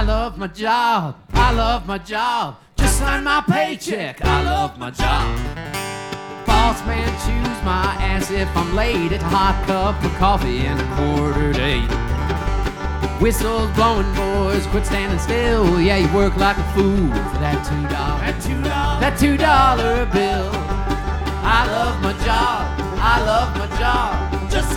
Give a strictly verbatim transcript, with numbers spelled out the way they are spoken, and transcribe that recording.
love my job. I love my job. Just sign my paycheck. I love my job. Boss man, choose my ass if I'm late. It's a hot cup of coffee and a quarter to eight. Whistles blowing, boys, quit standing still. Yeah, you work like a fool for that two dollar, That two dollar, that two dollar bill. I love my job. I love my job.